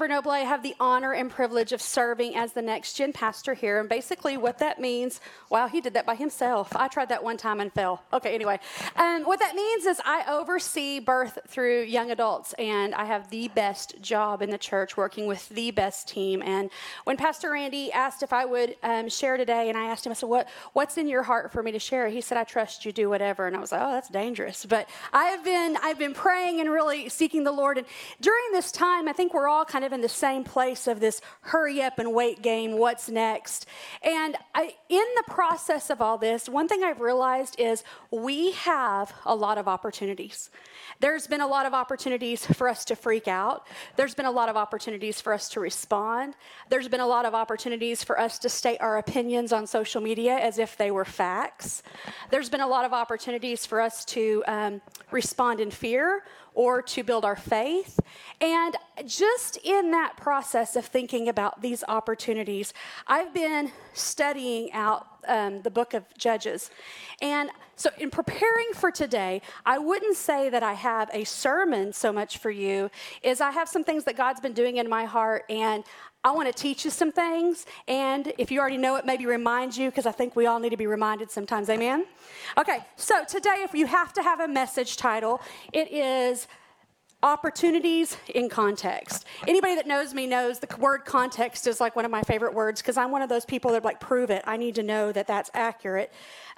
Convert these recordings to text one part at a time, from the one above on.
Amber Noble. I have the honor and privilege of serving as the next gen pastor here. And basically what that means, wow, he did that by himself. I tried that one time and fell. Okay, anyway. What that means is I oversee birth through young adults, and I have the best job in the church working with the best team. And when Pastor Randy asked if I would share today, and I asked him, I said, what's in your heart for me to share? He said, I trust you, do whatever. And I was like, oh, that's dangerous. But I've been praying and really seeking the Lord. And during this time, I think we're all kind of in the same place of this hurry up and wait game, what's next? And in the process of all this, one thing I've realized is we have a lot of opportunities. There's been a lot of opportunities for us to freak out. There's been a lot of opportunities for us to respond. There's been a lot of opportunities for us to state our opinions on social media as if they were facts. There's been a lot of opportunities for us to respond in fear or to build our faith. And just in that process of thinking about these opportunities, I've been studying out the book of Judges. And so in preparing for today, I wouldn't say that I have a sermon so much for you, is I have some things that God's been doing in my heart, and I want to teach you some things, and if you already know it, maybe remind you, because I think we all need to be reminded sometimes, amen? Okay, so today, if you have to have a message title, it is Opportunities in Context. Anybody that knows me knows the word context is like one of my favorite words, because I'm one of those people that like, prove it. I need to know that that's accurate.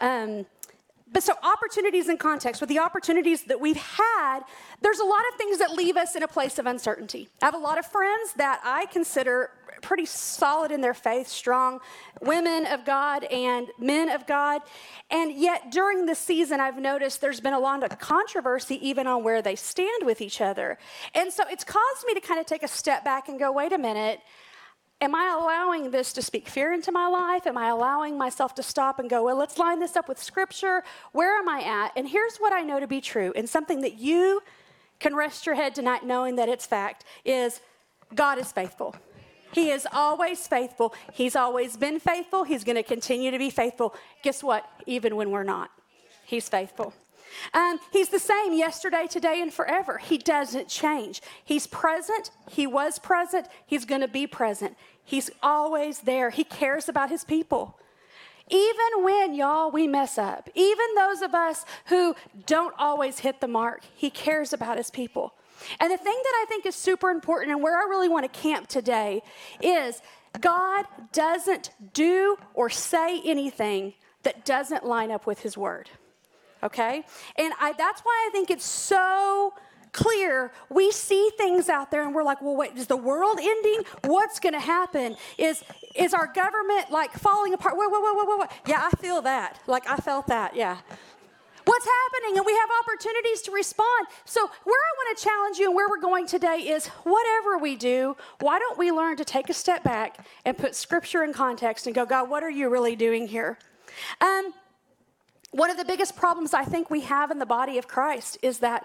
But so opportunities in context, with the opportunities that we've had, there's a lot of things that leave us in a place of uncertainty. I have a lot of friends that I consider pretty solid in their faith, strong women of God and men of God. And yet during this season, I've noticed there's been a lot of controversy even on where they stand with each other. And so it's caused me to kind of take a step back and go, wait a minute. Am I allowing this to speak fear into my life? Am I allowing myself to stop and go, well, let's line this up with Scripture. Where am I at? And here's what I know to be true, and something that you can rest your head tonight knowing that it's fact, is God is faithful. He is always faithful. He's always been faithful. He's going to continue to be faithful. Guess what? Even when we're not, He's faithful. He's the same yesterday, today, and forever. He doesn't change. He's present. He was present. He's going to be present. He's always there. He cares about His people. Even when, y'all, we mess up, even those of us who don't always hit the mark, He cares about His people. And the thing that I think is super important, and where I really want to camp today, is God doesn't do or say anything that doesn't line up with His word. Okay? And that's why I think it's so clear. We see things out there and we're like, well, wait, is the world ending? What's going to happen? Is our government like falling apart? Whoa. Yeah, I feel that. Like I felt that, yeah. What's happening? And we have opportunities to respond. So where I want to challenge you and where we're going today is whatever we do, why don't we learn to take a step back and put Scripture in context and go, God, what are you really doing here? One of the biggest problems I think we have in the body of Christ is that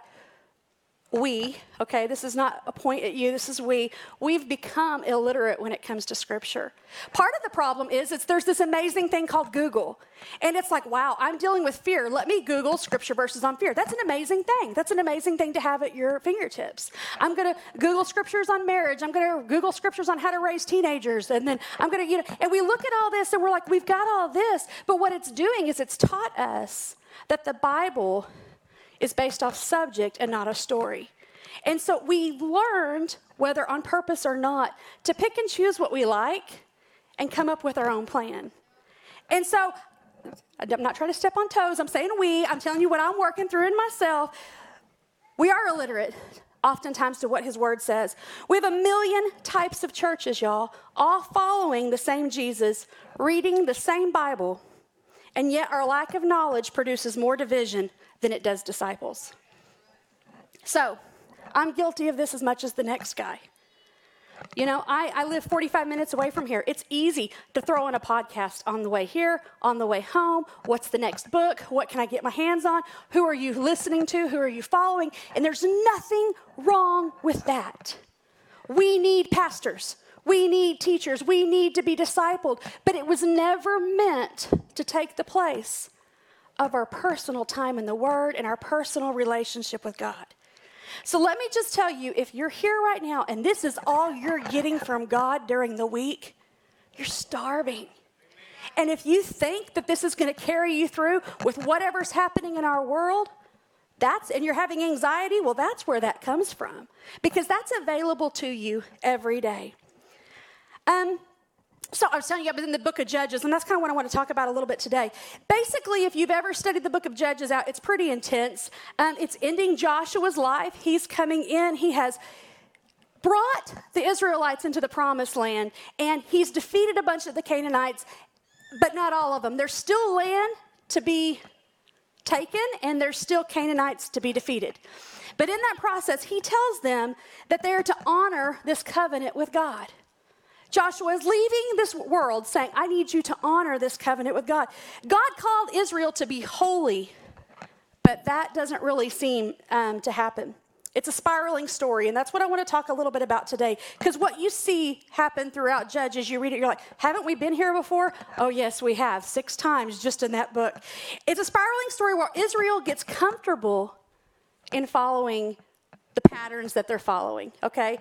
this is not a point at you, this is we've become illiterate when it comes to Scripture. Part of the problem is there's this amazing thing called Google. And it's like, wow, I'm dealing with fear. Let me Google Scripture verses on fear. That's an amazing thing. That's an amazing thing to have at your fingertips. I'm going to Google Scriptures on marriage. I'm going to Google Scriptures on how to raise teenagers. And then I'm going to, and we look at all this and we're like, we've got all this. But what it's doing is it's taught us that the Bible is based off subject and not a story. And so we learned, whether on purpose or not, to pick and choose what we like and come up with our own plan. And so I'm not trying to step on toes. I'm saying I'm telling you what I'm working through in myself. We are illiterate, oftentimes, to what His word says. We have 1 million types of churches, y'all, all following the same Jesus, reading the same Bible, and yet our lack of knowledge produces more division than it does disciples. So I'm guilty of this as much as the next guy. You know, I live 45 minutes away from here. It's easy to throw in a podcast on the way here, on the way home. What's the next book? What can I get my hands on? Who are you listening to? Who are you following? And there's nothing wrong with that. We need pastors. We need teachers. We need to be discipled. But it was never meant to take the place of our personal time in the Word and our personal relationship with God. So let me just tell you, if you're here right now and this is all you're getting from God during the week, you're starving. And if you think that this is going to carry you through with whatever's happening in our world, and you're having anxiety, well, that's where that comes from, because that's available to you every day. So I was telling you, I've been in the book of Judges, and that's kind of what I want to talk about a little bit today. Basically, if you've ever studied the book of Judges out, it's pretty intense. It's ending Joshua's life. He's coming in. He has brought the Israelites into the promised land, and he's defeated a bunch of the Canaanites, but not all of them. There's still land to be taken, and there's still Canaanites to be defeated. But in that process, he tells them that they are to honor this covenant with God. Joshua is leaving this world saying, I need you to honor this covenant with God. God called Israel to be holy, but that doesn't really seem to happen. It's a spiraling story, and that's what I want to talk a little bit about today. Because what you see happen throughout Judges, you read it, you're like, haven't we been here before? Oh, yes, we have, 6 times just in that book. It's a spiraling story where Israel gets comfortable in following the patterns that they're following, okay?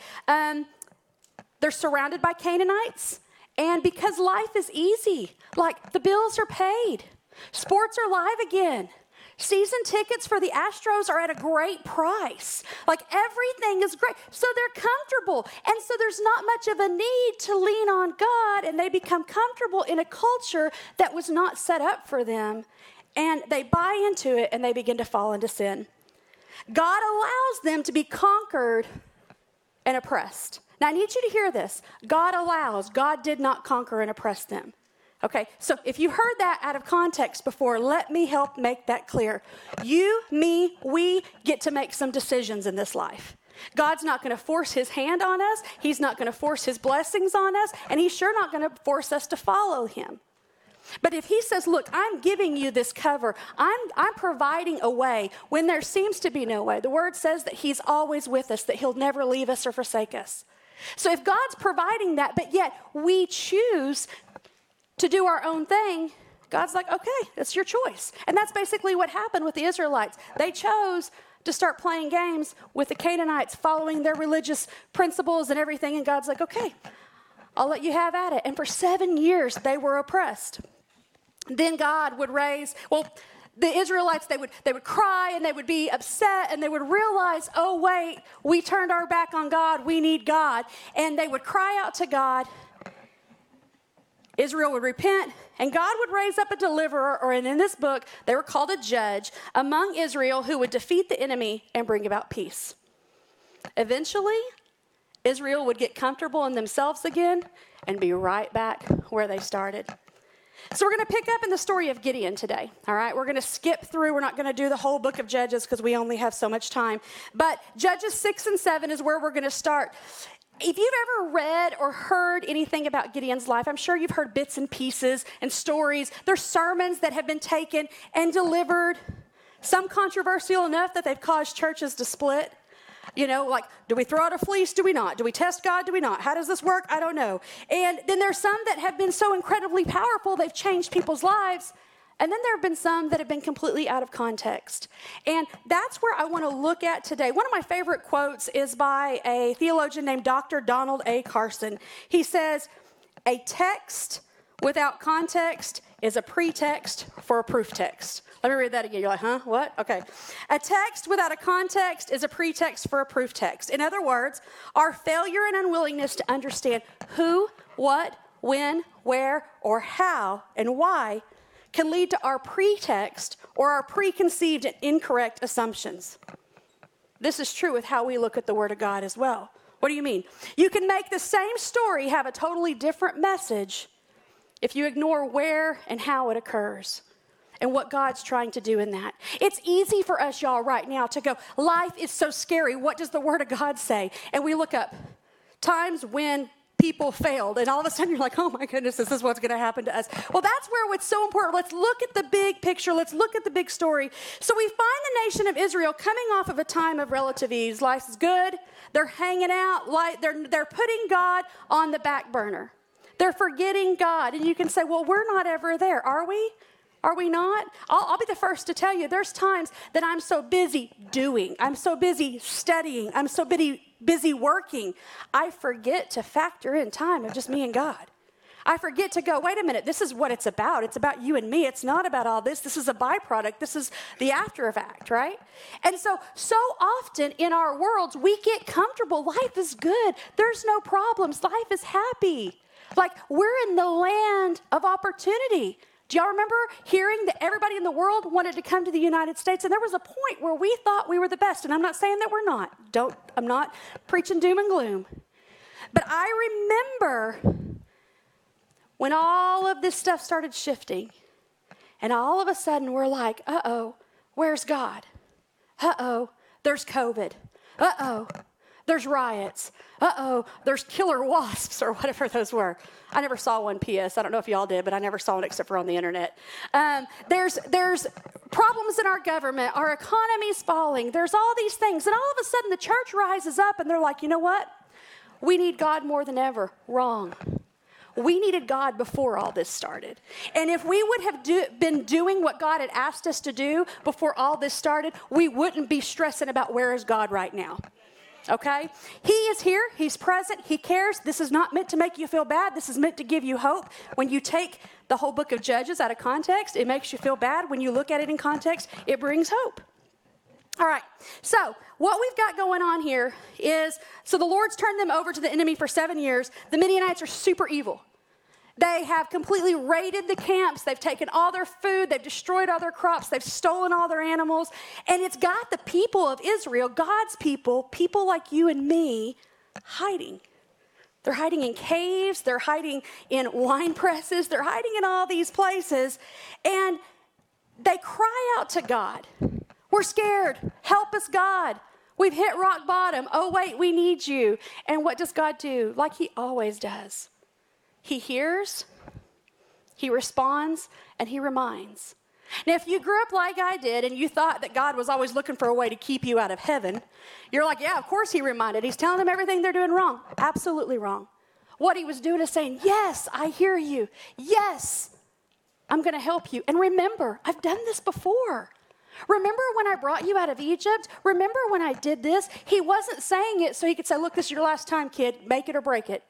They're surrounded by Canaanites, and because life is easy, like the bills are paid, sports are live again, season tickets for the Astros are at a great price, like everything is great, so they're comfortable, and so there's not much of a need to lean on God, and they become comfortable in a culture that was not set up for them, and they buy into it, and they begin to fall into sin. God allows them to be conquered and oppressed. Now, I need you to hear this. God allows. God did not conquer and oppress them. Okay, so if you heard that out of context before, let me help make that clear. You, me, we get to make some decisions in this life. God's not going to force his hand on us. He's not going to force his blessings on us. And he's sure not going to force us to follow him. But if he says, look, I'm giving you this cover, I'm providing a way when there seems to be no way. The word says that he's always with us, that he'll never leave us or forsake us. So if God's providing that, but yet we choose to do our own thing, God's like, okay, that's your choice. And that's basically what happened with the Israelites. They chose to start playing games with the Canaanites, following their religious principles and everything. And God's like, okay, I'll let you have at it. And for 7 years, they were oppressed. Then God would raise, the Israelites, they would cry and they would be upset and they would realize, oh, wait, we turned our back on God. We need God. And they would cry out to God. Israel would repent and God would raise up a deliverer, or in this book, they were called a judge among Israel who would defeat the enemy and bring about peace. Eventually, Israel would get comfortable in themselves again and be right back where they started. So we're going to pick up in the story of Gideon today, all right? We're going to skip through. We're not going to do the whole book of Judges because we only have so much time. But Judges 6 and 7 is where we're going to start. If you've ever read or heard anything about Gideon's life, I'm sure you've heard bits and pieces and stories. There's sermons that have been taken and delivered, some controversial enough that they've caused churches to split. You know, like, do we throw out a fleece? Do we not? Do we test God? Do we not? How does this work? I don't know. And then there's some that have been so incredibly powerful, they've changed people's lives. And then there have been some that have been completely out of context. And that's where I want to look at today. One of my favorite quotes is by a theologian named Dr. Donald A. Carson. He says, a text without context is a pretext for a proof text. Let me read that again. You're like, huh? What? Okay. A text without a context is a pretext for a proof text. In other words, our failure and unwillingness to understand who, what, when, where, or how, and why can lead to our pretext or our preconceived and incorrect assumptions. This is true with how we look at the Word of God as well. What do you mean? You can make the same story have a totally different message if you ignore where and how it occurs and what God's trying to do in that. It's easy for us, y'all, right now to go, life is so scary. What does the Word of God say? And we look up times when people failed, and all of a sudden you're like, oh my goodness, this is what's going to happen to us. Well, that's where it's so important. Let's look at the big picture. Let's look at the big story. So we find the nation of Israel coming off of a time of relative ease. Life is good. They're hanging out. They're putting God on the back burner. They're forgetting God. And you can say, well, we're not ever there, are we? Are we not? I'll be the first to tell you, there's times that I'm so busy doing, I'm so busy studying, I'm so busy working, I forget to factor in time of just me and God. I forget to go, wait a minute, this is what it's about. It's about you and me. It's not about all this. This is a byproduct. This is the after effect, right? And so often in our worlds, we get comfortable. Life is good. There's no problems. Life is happy. Like, we're in the land of opportunity. Do y'all remember hearing that everybody in the world wanted to come to the United States? And there was a point where we thought we were the best. And I'm not saying that we're not. I'm not preaching doom and gloom. But I remember when all of this stuff started shifting. And all of a sudden we're like, uh-oh, where's God? Uh-oh, there's COVID. Uh-oh, there's riots. Uh-oh, there's killer wasps or whatever those were. I never saw one, P.S. I don't know if y'all did, but I never saw one except for on the internet. There's problems in our government. Our economy's falling. There's all these things. And all of a sudden the church rises up and they're like, you know what? We need God more than ever. Wrong. We needed God before all this started. And if we would have been doing what God had asked us to do before all this started, we wouldn't be stressing about where is God right now. Okay? He is here. He's present. He cares. This is not meant to make you feel bad. This is meant to give you hope. When you take the whole book of Judges out of context, it makes you feel bad. When you look at it in context, it brings hope. All right, so what we've got going on here is, so the Lord's turned them over to the enemy for 7 years. The Midianites are super evil. They have completely raided the camps. They've taken all their food. They've destroyed all their crops. They've stolen all their animals. And it's got the people of Israel, God's people like you and me, hiding. They're hiding in caves. They're hiding in wine presses. They're hiding in all these places. And they cry out to God. We're scared. Help us, God. We've hit rock bottom. Oh, wait, we need you. And what does God do? Like he always does. He hears, he responds, and he reminds. Now, if you grew up like I did and you thought that God was always looking for a way to keep you out of heaven, you're like, yeah, of course he reminded. He's telling them everything they're doing wrong. Absolutely wrong. What he was doing is saying, yes, I hear you. Yes, I'm going to help you. And remember, I've done this before. Remember when I brought you out of Egypt? Remember when I did this? He wasn't saying it so he could say, look, this is your last time, kid. Make it or break it.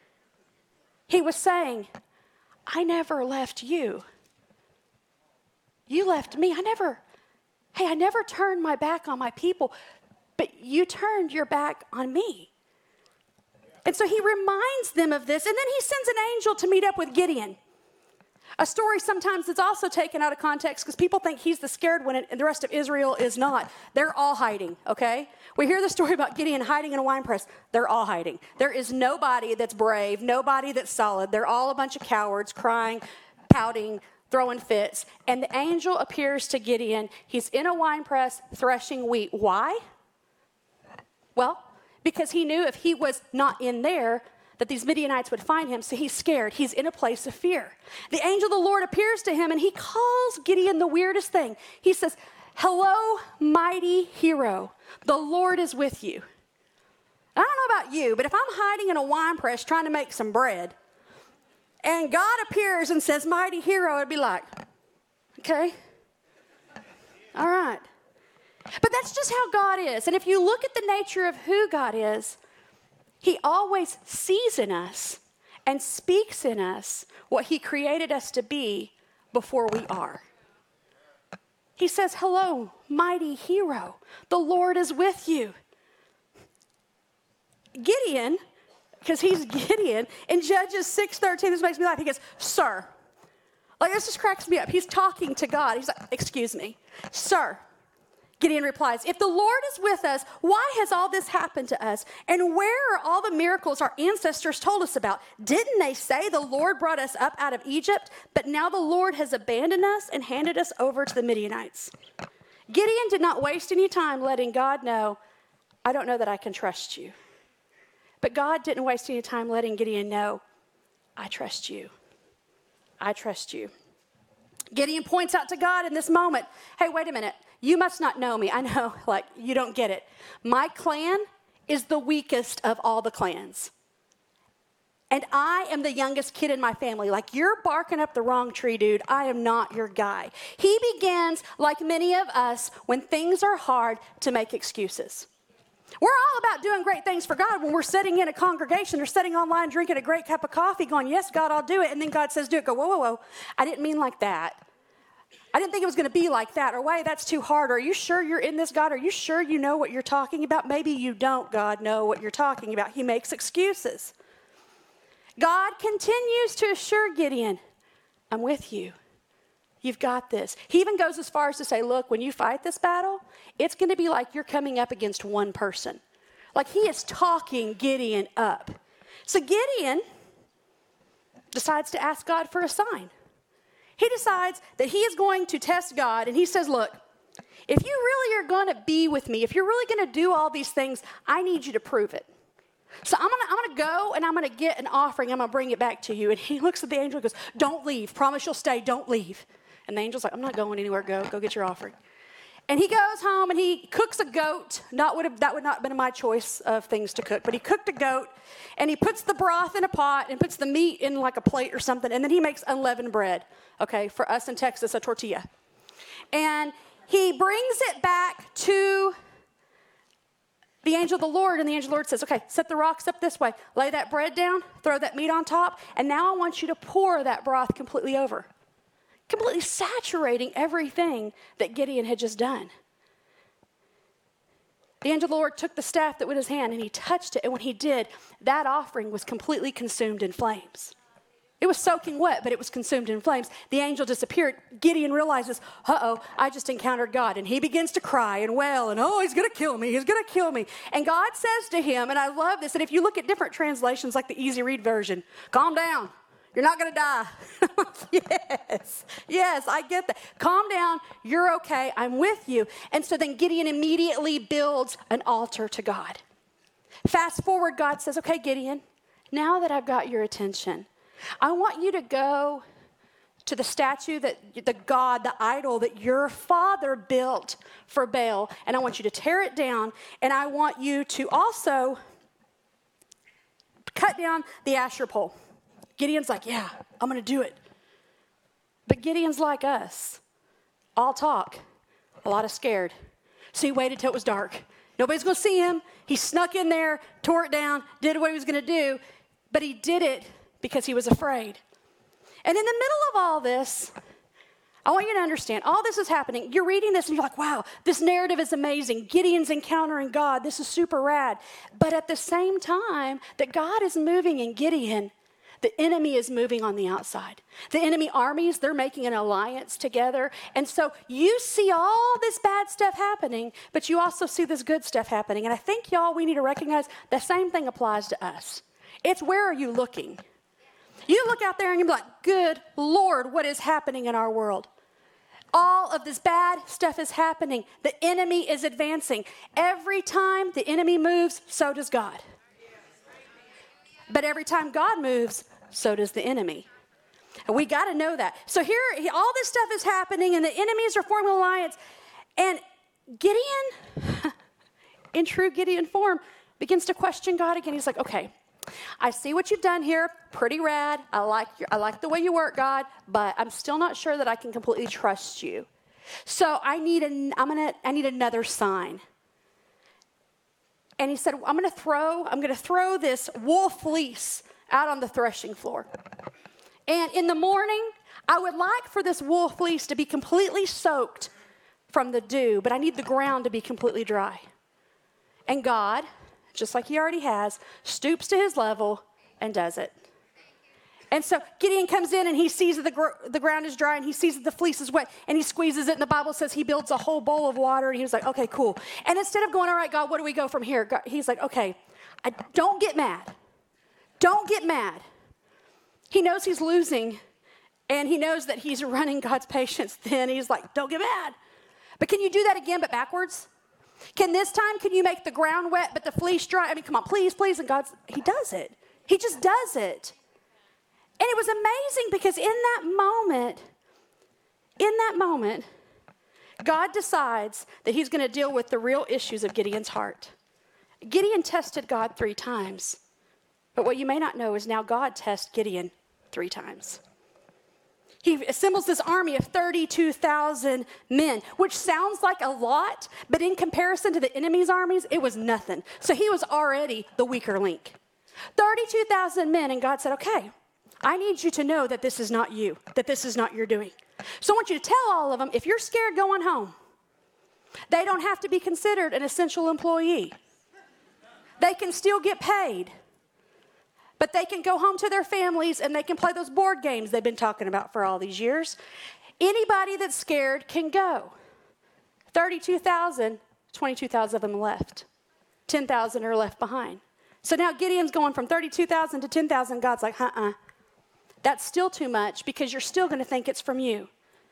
He was saying, I never left you. You left me. I never turned my back on my people, but you turned your back on me. And so he reminds them of this, and then he sends an angel to meet up with Gideon. A story sometimes that's also taken out of context because people think he's the scared one and the rest of Israel is not. They're all hiding, okay? We hear the story about Gideon hiding in a wine press. They're all hiding. There is nobody that's brave, nobody that's solid. They're all a bunch of cowards crying, pouting, throwing fits. And the angel appears to Gideon. He's in a wine press threshing wheat. Why? Well, because he knew if he was not in there, that these Midianites would find him, so he's scared. He's in a place of fear. The angel of the Lord appears to him, and he calls Gideon the weirdest thing. He says, hello, mighty hero. The Lord is with you. I don't know about you, but if I'm hiding in a wine press trying to make some bread, and God appears and says, mighty hero, I'd be like, okay, all right. But that's just how God is. And if you look at the nature of who God is, he always sees in us and speaks in us what he created us to be before we are. He says, hello, mighty hero. The Lord is with you. Gideon, because he's Gideon, in Judges 6:13, this makes me laugh. He goes, sir. Like, this just cracks me up. He's talking to God. He's like, excuse me, sir. Gideon replies, if the Lord is with us, why has all this happened to us? And where are all the miracles our ancestors told us about? Didn't they say the Lord brought us up out of Egypt, but now the Lord has abandoned us and handed us over to the Midianites? Gideon did not waste any time letting God know, I don't know that I can trust you. But God didn't waste any time letting Gideon know, I trust you. I trust you. Gideon points out to God in this moment, hey, wait a minute. You must not know me. I know, like, you don't get it. My clan is the weakest of all the clans. And I am the youngest kid in my family. Like, you're barking up the wrong tree, dude. I am not your guy. He begins, like many of us, when things are hard, to make excuses. We're all about doing great things for God when we're sitting in a congregation or sitting online drinking a great cup of coffee going, yes, God, I'll do it. And then God says, do it. Go, whoa, whoa, whoa. I didn't mean like that. I didn't think it was going to be like that. Or, wait, that's too hard. Are you sure you're in this, God? Are you sure you know what you're talking about? Maybe you don't, God, know what you're talking about. He makes excuses. God continues to assure Gideon, I'm with you. You've got this. He even goes as far as to say, look, when you fight this battle, it's going to be like you're coming up against one person. Like, he is talking Gideon up. So Gideon decides to ask God for a sign. He decides that he is going to test God, and he says, look, if you really are going to be with me, if you're really going to do all these things, I need you to prove it. So I'm gonna go and I'm gonna get an offering. I'm gonna bring it back to you. And he looks at the angel and goes, don't leave. Promise you'll stay. Don't leave. And the angel's like, I'm not going anywhere. Go get your offering. And he goes home and he cooks a goat. That would not have been my choice of things to cook. But he cooked a goat and he puts the broth in a pot and puts the meat in like a plate or something. And then he makes unleavened bread. Okay, for us in Texas, a tortilla. And he brings it back to the angel of the Lord, and the angel of the Lord says, okay, set the rocks up this way. Lay that bread down, throw that meat on top, and now I want you to pour that broth completely over. Completely saturating everything that Gideon had just done. The angel of the Lord took the staff that was in his hand, and he touched it, and when he did, that offering was completely consumed in flames. It was soaking wet, but it was consumed in flames. The angel disappeared. Gideon realizes, I just encountered God. And he begins to cry and wail, and he's going to kill me. He's going to kill me. And God says to him, and I love this, and if you look at different translations like the Easy Read version, calm down. You're not going to die. Yes, I get that. Calm down. You're okay. I'm with you. And so then Gideon immediately builds an altar to God. Fast forward, God says, okay, Gideon, now that I've got your attention, I want you to go to the statue that the idol that your father built for Baal, and I want you to tear it down, and I want you to also cut down the Asherah pole. Gideon's like, yeah, I'm going to do it. But Gideon's like us, all talk, a lot of scared. So he waited till it was dark. Nobody's going to see him. He snuck in there, tore it down, did what he was going to do, but he did it because he was afraid. And in the middle of all this, I want you to understand, all this is happening. You're reading this and you're like, wow, this narrative is amazing. Gideon's encountering God. This is super rad. But at the same time that God is moving in Gideon, the enemy is moving on the outside. The enemy armies, they're making an alliance together. And so you see all this bad stuff happening, but you also see this good stuff happening. And I think, y'all, we need to recognize the same thing applies to us. It's where are you looking? You look out there and you're like, good Lord, what is happening in our world? All of this bad stuff is happening. The enemy is advancing. Every time the enemy moves, so does God. But every time God moves, so does the enemy. And we got to know that. So here, all this stuff is happening, and the enemies are forming an alliance. And Gideon, in true Gideon form, begins to question God again. He's like, okay, I see what you've done here. Pretty rad. I like the way you work, God, but I'm still not sure that I can completely trust you. So I need another sign. And he said, I'm going to throw this wool fleece out on the threshing floor. And in the morning, I would like for this wool fleece to be completely soaked from the dew, but I need the ground to be completely dry. And God, just like he already has, stoops to his level and does it. And so Gideon comes in and he sees that the ground is dry and he sees that the fleece is wet and he squeezes it, and the Bible says he builds a whole bowl of water, and he was like, okay, cool. And instead of going, all right, God, what do we go from here? God, he's like, okay, don't get mad. Don't get mad. He knows he's losing, and he knows that he's running God's patience thin. He's like, don't get mad. But can you do that again but backwards? Can you make the ground wet but the fleece dry? I mean, come on, please. And he does it. He just does it. And it was amazing because in that moment, God decides that he's going to deal with the real issues of Gideon's heart. Gideon tested God 3 times. But what you may not know is now God tests Gideon 3 times. He assembles this army of 32,000 men, which sounds like a lot, but in comparison to the enemy's armies, it was nothing. So he was already the weaker link. 32,000 men, and God said, okay, I need you to know that this is not you, that this is not your doing. So I want you to tell all of them, if you're scared going home, they don't have to be considered an essential employee. They can still get paid. But they can go home to their families and they can play those board games they've been talking about for all these years. Anybody that's scared can go. 32,000, 22,000 of them left. 10,000 are left behind. So now Gideon's going from 32,000 to 10,000. God's like, that's still too much because you're still going to think it's from you.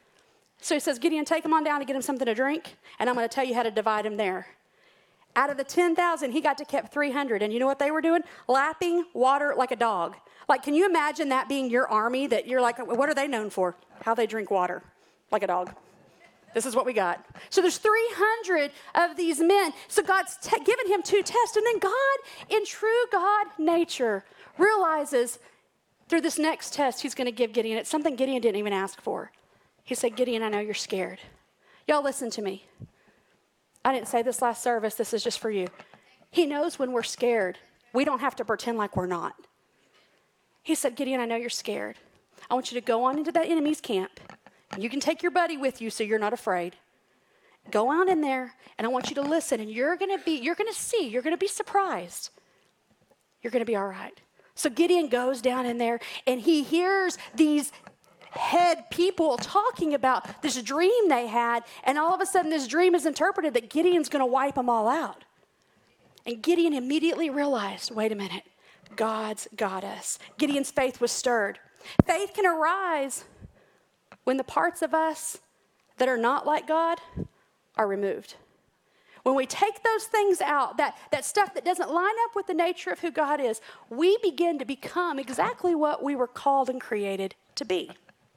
So he says, Gideon, take them on down and get them something to drink, and I'm going to tell you how to divide them there. Out of the 10,000, he got to keep 300. And you know what they were doing? Lapping water like a dog. Like, can you imagine that being your army that you're like, what are they known for? How they drink water like a dog. This is what we got. So there's 300 of these men. So God's given him 2 tests. And then God, in true God nature, realizes through this next test he's going to give Gideon. It's something Gideon didn't even ask for. He said, Gideon, I know you're scared. Y'all listen to me. I didn't say this last service. This is just for you. He knows when we're scared. We don't have to pretend like we're not. He said, Gideon, I know you're scared. I want you to go on into that enemy's camp. You can take your buddy with you so you're not afraid. Go on in there, and I want you to listen, and you're going to be surprised. You're going to be all right. So Gideon goes down in there, and he hears these head people talking about this dream they had, and all of a sudden this dream is interpreted that Gideon's going to wipe them all out. And Gideon immediately realized, wait a minute, God's got us. Gideon's faith was stirred. Faith can arise when the parts of us that are not like God are removed. When we take those things out, that stuff that doesn't line up with the nature of who God is, we begin to become exactly what we were called and created to be.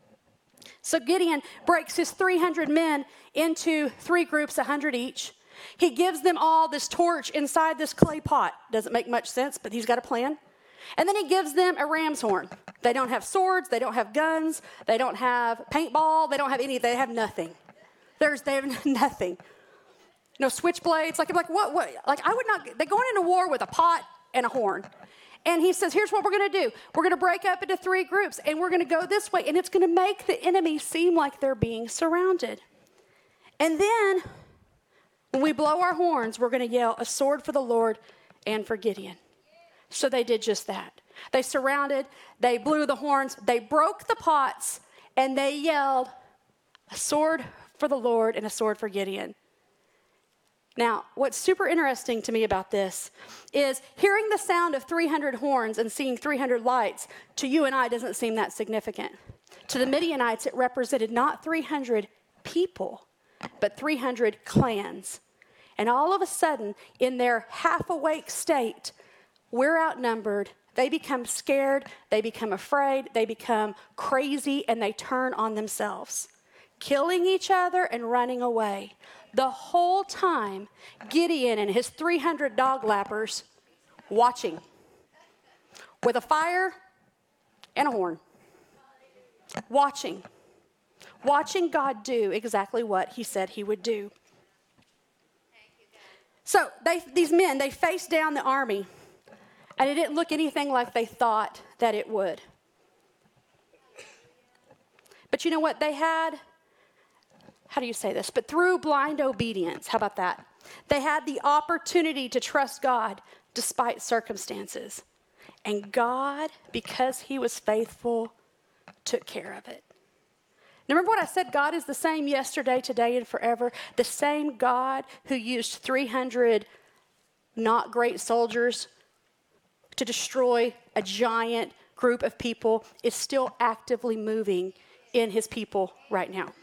So Gideon breaks his 300 men into 3 groups, 100 each. He gives them all this torch inside this clay pot. Doesn't make much sense, but he's got a plan. And then he gives them a ram's horn. They don't have swords. They don't have guns. They don't have paintball. They don't have any. They have nothing. They have nothing. No switchblades. Like what? Like I would not. They're going into war with a pot and a horn. And he says, here's what we're going to do. We're going to break up into 3 groups, and we're going to go this way, and it's going to make the enemy seem like they're being surrounded. And then, when we blow our horns, we're going to yell, a sword for the Lord and for Gideon. So they did just that. They surrounded, they blew the horns, they broke the pots, and they yelled, a sword for the Lord and a sword for Gideon. Now, what's super interesting to me about this is hearing the sound of 300 horns and seeing 300 lights to you and I doesn't seem that significant. To the Midianites, it represented not 300 people, but 300 clans. And all of a sudden, in their half-awake state, we're outnumbered. They become scared. They become afraid. They become crazy, and they turn on themselves, killing each other and running away. The whole time, Gideon and his 300 dog lappers watching with a fire and a horn. Watching God do exactly what he said he would do. So these men, they faced down the army, and it didn't look anything like they thought that it would. But you know what? They had, how do you say this? But through blind obedience, how about that? They had the opportunity to trust God despite circumstances. And God, because he was faithful, took care of it. Now, remember what I said? God is the same yesterday, today, and forever. The same God who used 300 not great soldiers to destroy a giant group of people is still actively moving in his people right now.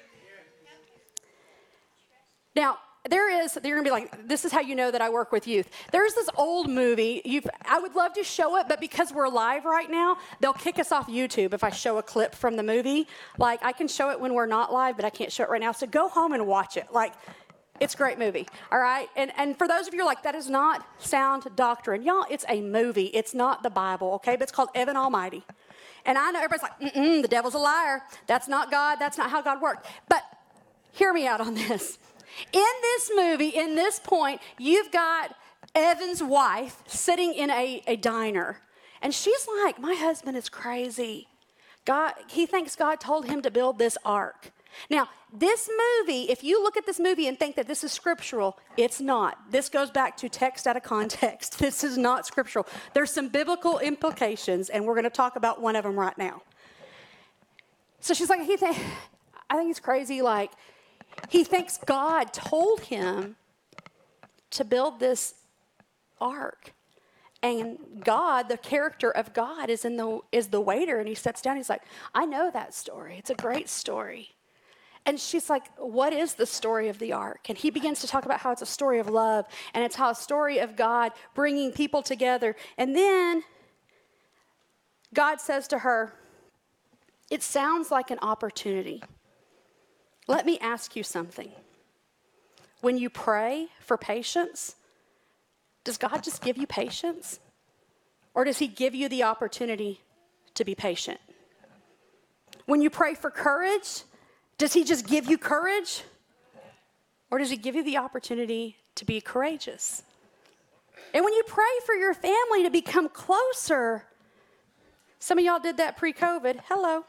Now, you're going to be like, this is how you know that I work with youth. There's this old movie. I would love to show it, but because we're live right now, they'll kick us off YouTube if I show a clip from the movie. Like, I can show it when we're not live, but I can't show it right now. So go home and watch it. Like, It's a great movie, all right? And for those of you who are like, that is not sound doctrine. Y'all, it's a movie. It's not the Bible, okay? But it's called Evan Almighty. And I know everybody's like, the devil's a liar. That's not God. That's not how God worked. But hear me out on this. In this movie, in this point, you've got Evan's wife sitting in a diner. And she's like, my husband is crazy. He thinks God told him to build this ark. Now, this movie, if you look at this movie and think that this is scriptural, it's not. This goes back to text out of context. This is not scriptural. There's some biblical implications, and we're going to talk about one of them right now. So she's like, I think he's crazy. Like, he thinks God told him to build this ark. And God, the character of God is the waiter, and he sits down. He's like, I know that story. It's a great story. And she's like, what is the story of the ark? And he begins to talk about how it's a story of love, and it's how a story of God bringing people together. And then God says to her, it sounds like an opportunity. Let me ask you something. When you pray for patience, does God just give you patience? Or does he give you the opportunity to be patient? When you pray for courage, does he just give you courage? Or does he give you the opportunity to be courageous? And when you pray for your family to become closer, some of y'all did that pre-COVID. Hello.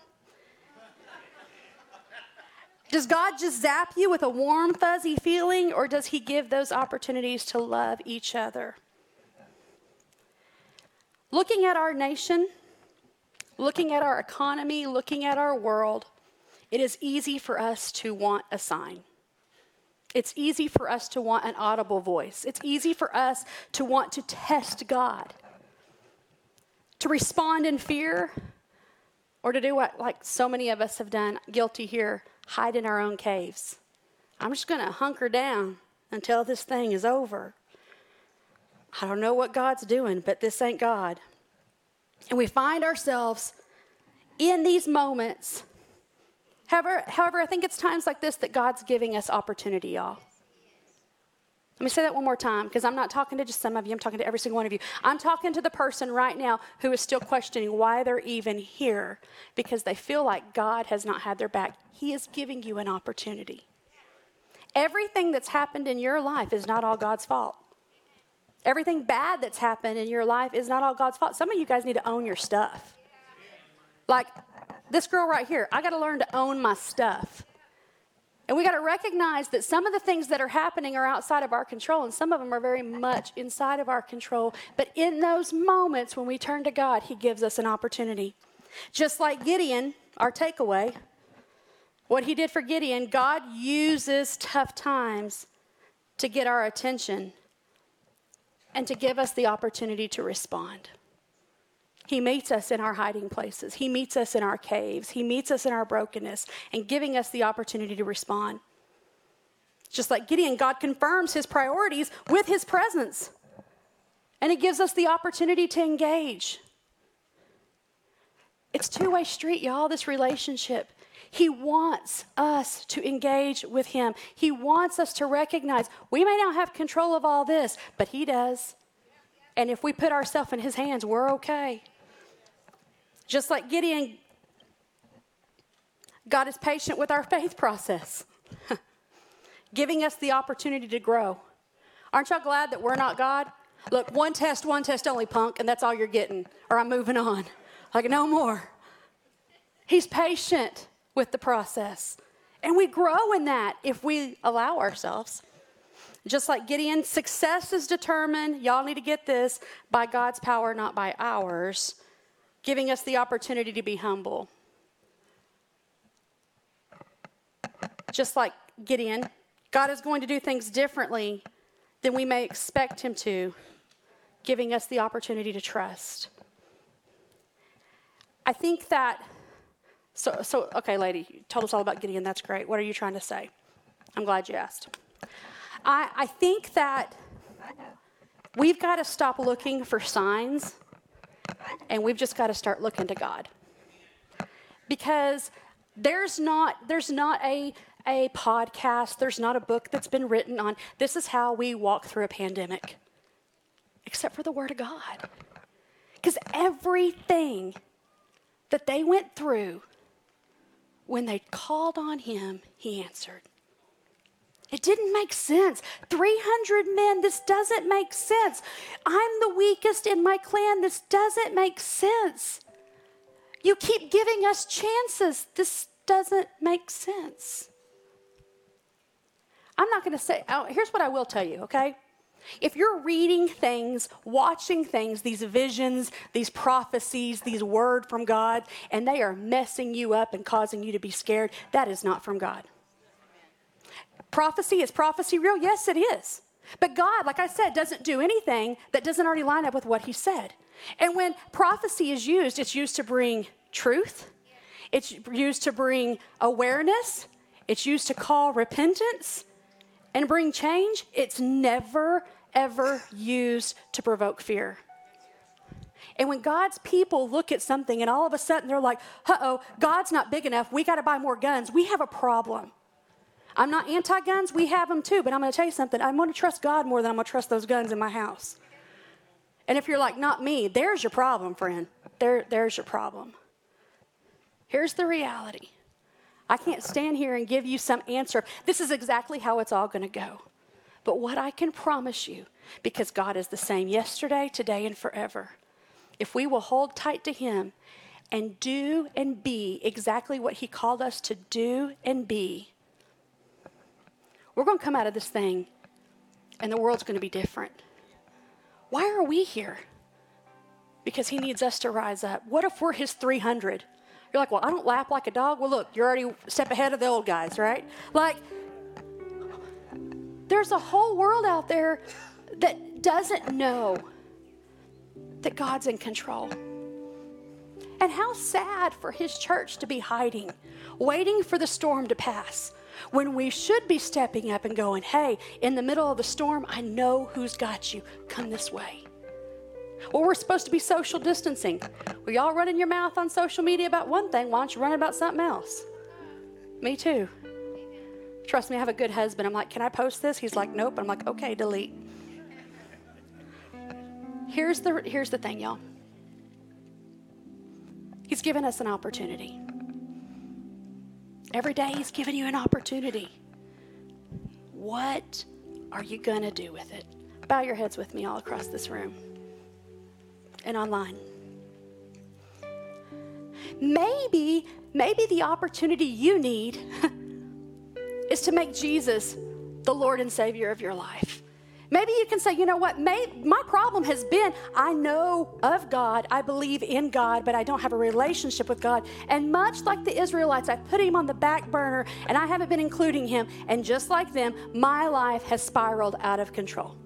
Does God just zap you with a warm, fuzzy feeling, or does he give those opportunities to love each other? Looking at our nation, looking at our economy, looking at our world, it is easy for us to want a sign. It's easy for us to want an audible voice. It's easy for us to want to test God, to respond in fear, or to do what, like so many of us have done, guilty here, hide in our own caves. I'm just going to hunker down until this thing is over. I don't know what God's doing, but this ain't God. And we find ourselves in these moments. However, I think it's times like this that God's giving us opportunity, y'all. Let me say that one more time, because I'm not talking to just some of you. I'm talking to every single one of you. I'm talking to the person right now who is still questioning why they're even here, because they feel like God has not had their back. He is giving you an opportunity. Everything that's happened in your life is not all God's fault. Everything bad that's happened in your life is not all God's fault. Some of you guys need to own your stuff. Like this girl right here, I got to learn to own my stuff. And we got to recognize that some of the things that are happening are outside of our control, and some of them are very much inside of our control. But in those moments when we turn to God, he gives us an opportunity. Just like Gideon, our takeaway, what he did for Gideon, God uses tough times to get our attention and to give us the opportunity to respond. He meets us in our hiding places. He meets us in our caves. He meets us in our brokenness and giving us the opportunity to respond. Just like Gideon, God confirms his priorities with his presence. And it gives us the opportunity to engage. It's a two-way street, y'all, this relationship. He wants us to engage with him. He wants us to recognize we may not have control of all this, but he does. And if we put ourselves in his hands, we're okay. Just like Gideon, God is patient with our faith process, giving us the opportunity to grow. Aren't y'all glad that we're not God? Look, one test only, punk, and that's all you're getting, or I'm moving on. Like, no more. He's patient with the process, and we grow in that if we allow ourselves. Just like Gideon, success is determined, y'all need to get this, by God's power, not by ours, giving us the opportunity to be humble. Just like Gideon, God is going to do things differently than we may expect him to, giving us the opportunity to trust. I think that, okay, lady, you told us all about Gideon. That's great. What are you trying to say? I'm glad you asked. I think that we've got to stop looking for signs, and we've just got to start looking to God. Because there's not a a podcast. There's not a book that's been written on this is how we walk through a pandemic, except for the Word of God. Because everything that they went through, when they called on him, he answered. It didn't make sense. 300 men, this doesn't make sense. I'm the weakest in my clan. This doesn't make sense. You keep giving us chances. This doesn't make sense. I'm not going to say, here's what I will tell you, okay? If you're reading things, watching things, these visions, these prophecies, these word from God, and they are messing you up and causing you to be scared, that is not from God. Prophecy, is prophecy real? Yes, it is. But God, like I said, doesn't do anything that doesn't already line up with what he said. And when prophecy is used, it's used to bring truth. It's used to bring awareness. It's used to call repentance and bring change. It's never, ever used to provoke fear. And when God's people look at something and all of a sudden they're like, uh-oh, God's not big enough. We got to buy more guns. We have a problem. I'm not anti-guns. We have them too. But I'm going to tell you something. I'm going to trust God more than I'm going to trust those guns in my house. And if you're like, not me, there's your problem, friend. There's your problem. Here's the reality. I can't stand here and give you some answer. This is exactly how it's all going to go. But what I can promise you, because God is the same yesterday, today, and forever, if we will hold tight to him and do and be exactly what he called us to do and be, we're going to come out of this thing and the world's going to be different. Why are we here? Because he needs us to rise up. What if we're his 300? You're like, well, I don't lap like a dog. Well, look, you're already a step ahead of the old guys, right? Like, there's a whole world out there that doesn't know that God's in control. And how sad for his church to be hiding, waiting for the storm to pass, when we should be stepping up and going, hey, in the middle of the storm, I know who's got you. Come this way. Well, we're supposed to be social distancing. Well, y'all running your mouth on social media about one thing. Why don't you run about something else? Me too. Trust me, I have a good husband. I'm like, can I post this? He's like, nope. I'm like, okay, delete. Here's the thing, y'all. He's given us an opportunity. Every day he's giving you an opportunity. What are you going to do with it? Bow your heads with me all across this room and online. Maybe the opportunity you need is to make Jesus the Lord and Savior of your life. Maybe you can say, you know what, my problem has been, I know of God, I believe in God, but I don't have a relationship with God. And much like the Israelites, I put him on the back burner and I haven't been including him. And just like them, my life has spiraled out of control.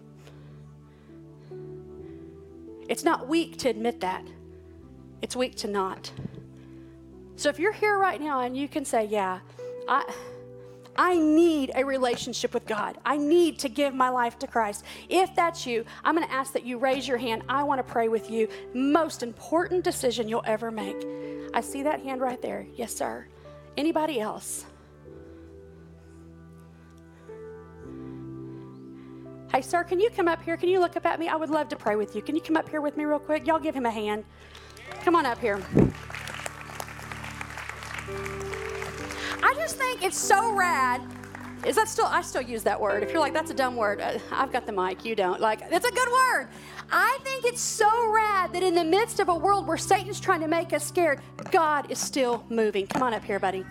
It's not weak to admit that. It's weak to not. So if you're here right now and you can say, yeah, I need a relationship with God. I need to give my life to Christ. If that's you, I'm going to ask that you raise your hand. I want to pray with you. Most important decision you'll ever make. I see that hand right there. Yes, sir. Anybody else? Hey, sir, can you come up here? Can you look up at me? I would love to pray with you. Can you come up here with me real quick? Y'all give him a hand. Come on up here. I just think it's so rad. I still use that word. If you're like, that's a dumb word, I've got the mic, you don't. Like, it's a good word. I think it's so rad that in the midst of a world where Satan's trying to make us scared, God is still moving. Come on up here, buddy.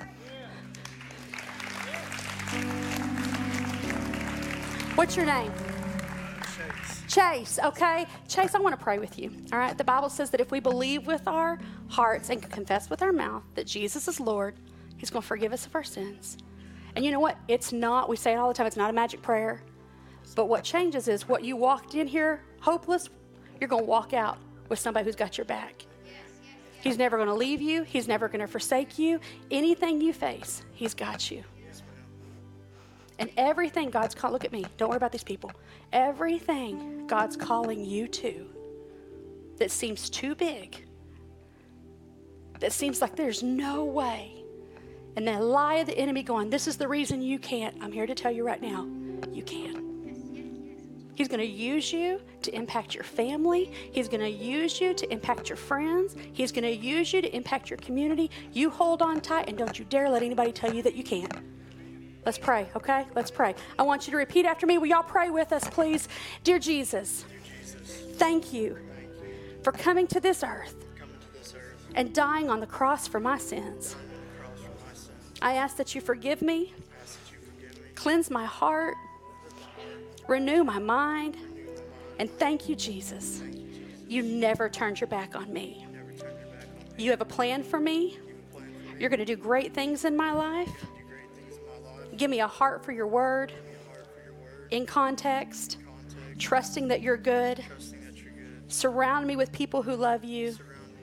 What's your name? Chase, okay? Chase, I want to pray with you, all right? The Bible says that if we believe with our hearts and confess with our mouth that Jesus is Lord, he's going to forgive us of our sins. And you know what? It's not, we say it all the time, it's not a magic prayer. But what changes is what you walked in here hopeless, you're going to walk out with somebody who's got your back. He's never going to leave you. He's never going to forsake you. Anything you face, he's got you. And everything God's calling, look at me, don't worry about these people. Everything God's calling you to that seems too big, that seems like there's no way And the lie of the enemy going, this is the reason you can't. I'm here to tell you right now, you can. He's going to use you to impact your family. He's going to use you to impact your friends. He's going to use you to impact your community. You hold on tight and don't you dare let anybody tell you that you can't. Let's pray, okay? Let's pray. I want you to repeat after me. Will y'all pray with us, please? Dear Jesus, thank you for coming to this earth and dying on the cross for my sins. I ask that you forgive me, cleanse my heart, renew my mind, and thank you, Jesus. You never turned your back on me. You have a plan for me. You're going to do great things in my life. Give me a heart for your word, in context, trusting that you're good. Surround me with people who love you.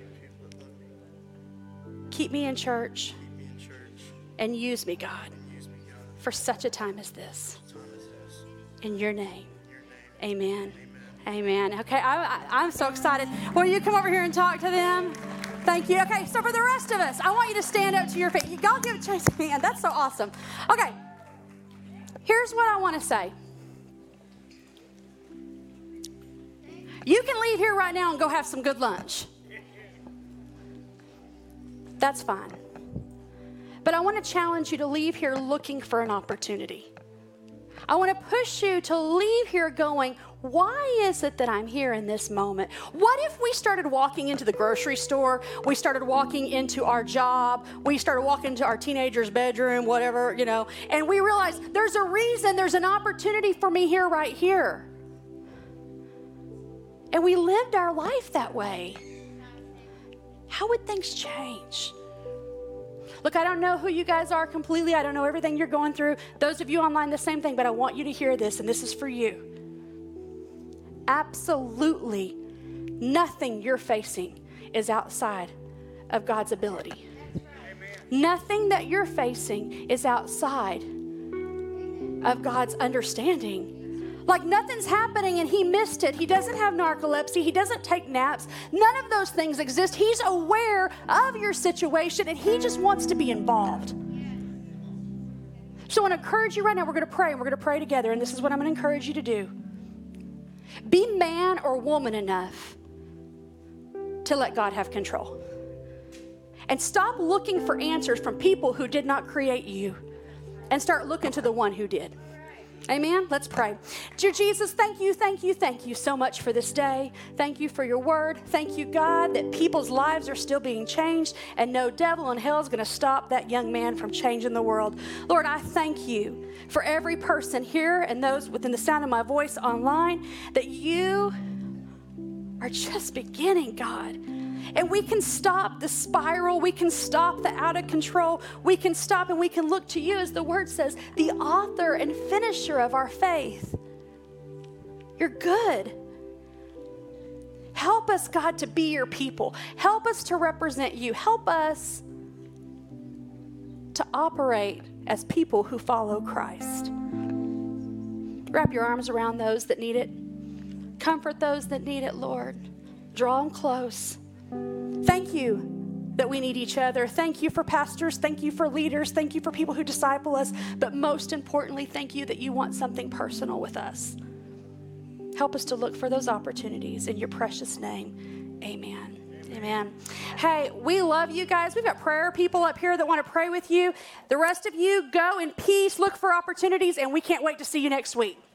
Keep me in church and use me, God, for such a time as this. In your name, amen. Amen. Okay, I'm so excited. Will you come over here and talk to them? Thank you. Okay, so for the rest of us, I want you to stand up to your feet. Y'all give Chase a hand. That's so awesome. Okay, here's what I want to say. You can leave here right now and go have some good lunch. That's fine. But I want to challenge you to leave here looking for an opportunity. I want to push you to leave here going, why is it that I'm here in this moment? What if we started walking into the grocery store? We started walking into our job. We started walking into our teenager's bedroom, whatever, and we realized there's a reason, there's an opportunity for me here, right here. And we lived our life that way. How would things change? Look, I don't know who you guys are completely. I don't know everything you're going through. Those of you online, the same thing, but I want you to hear this, and this is for you. Absolutely nothing you're facing is outside of God's ability. Nothing that you're facing is outside of God's understanding. Like nothing's happening and he missed it. He doesn't have narcolepsy. He doesn't take naps. None of those things exist. He's aware of your situation and he just wants to be involved. So I want to encourage you right now. We're going to pray and we're going to pray together. And this is what I'm going to encourage you to do. Be man or woman enough to let God have control. And stop looking for answers from people who did not create you. And start looking to the one who did. Amen? Let's pray. Dear Jesus, thank you so much for this day. Thank you for your word. Thank you, God, that people's lives are still being changed and no devil in hell is going to stop that young man from changing the world. Lord, I thank you for every person here and those within the sound of my voice online, that you are just beginning, God. And we can stop the spiral. We can stop the out of control. We can stop and we can look to you, as the word says, the author and finisher of our faith. You're good. Help us, God, to be your people. Help us to represent you. Help us to operate as people who follow Christ. Wrap your arms around those that need it. Comfort those that need it, Lord. Draw them close. Thank you that we need each other. Thank you for pastors. Thank you for leaders. Thank you for people who disciple us. But most importantly, thank you that you want something personal with us. Help us to look for those opportunities. In your precious name, amen. Amen. Hey, we love you guys. We've got prayer people up here that want to pray with you. The rest of you, go in peace, look for opportunities, and we can't wait to see you next week.